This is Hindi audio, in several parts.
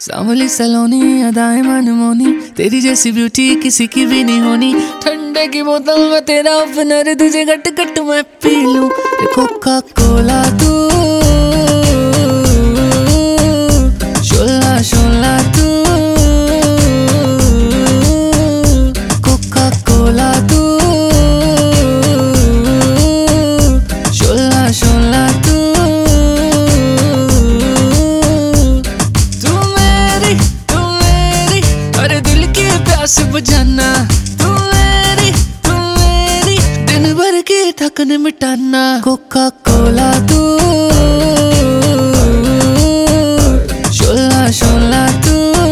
सांवली सलोनी अदाएं मनमोनी, तेरी जैसी ब्यूटी किसी की भी नहीं होनी। ठंडे की बोतल में तेरा ओपनर, तुझे गट गट मैं पी लूं। कोका कोला तू, शोला शोला तू, कोका कोला तू, शोला शोला तू। अरे दिल की प्यास बुझाना, तू मेरी दिन भर की थकन मिटाना। कोका कोला तू, शोला शोला तू।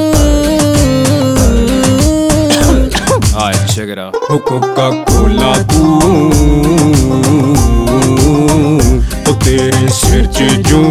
Alright, check it out. Coca Cola तू, ओ तेरे सिर च जूं।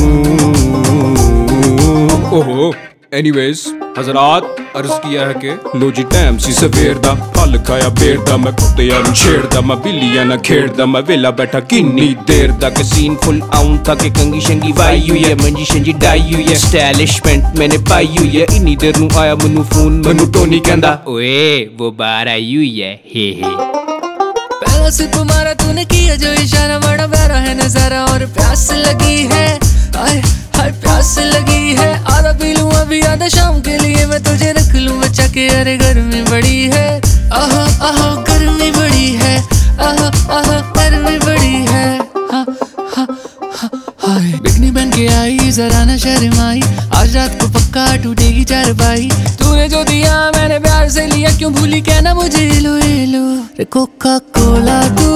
ओहो एनीवेज हजरात अर्ज किया है कि लो जी टाइम सी सवेर दा, फल खाया बेर दा, मैं कुत्तियां नूं छेड़दा, मैं बिल्लियां नाल खेड़दा, मैं वेला बैठा किन्नी देर दा। के सीन फुल आउं था कि कंगी शंगी वाई हुई है, मंजी शंजी डाई हुई है, स्टाइलिशमेंट मैंने पाई हुई है। इन्नी देर नूं आया मैनू फोन, मैनू टोनी कहंदा ओए वो बाहर आई हुई है, हे हे। पहला से तुम्हारा तूने किया जो इशारा, बड़ा प्यारा है नजारा और प्यास लगी है। आए हाय प्यास लगी है, आधा पी लूं अभी आधा शाम के लिए मैं तुझे रख लूं बचा के। अरे गर्मी बड़ी है, आहा आहा गर्मी बड़ी है, आहा आहा गर्मी बड़ी है। हाँ हाँ हाँ हाय बिकनी बन के आई जरा ना शर्माई, आज रात को पक्का टूटेगी चारपाई। तूने जो दिया मैंने प्यार से लिया, क्यों भूली कहना मुझे लो लो। कोका कोला तू,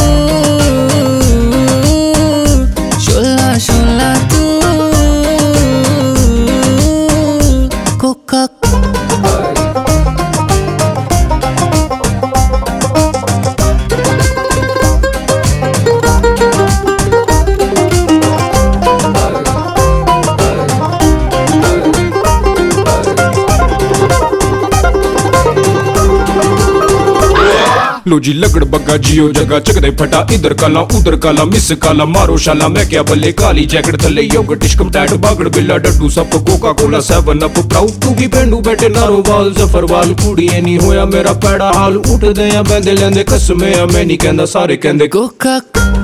शोला शोला तू, कोका लो जी लगड़ बग्गा जियो जगह चकदे फटा, इधर काला उधर काला मिस काला मारो शाला। मैं क्या बल्ले काली जैकेट थले योगर्ट टिश्कम टैट बागड़ बिल्ला डड्डू सब Coca Cola 7 up proud to be पेंडू बैठे नारो वाल जफरवाल। कुड़िए नहीं होया मेरा पैड़ा हाल, उठदे आ बैंदे लेंदे कसमे आ, मैं नहीं कहंदा सारे कहंदे कोका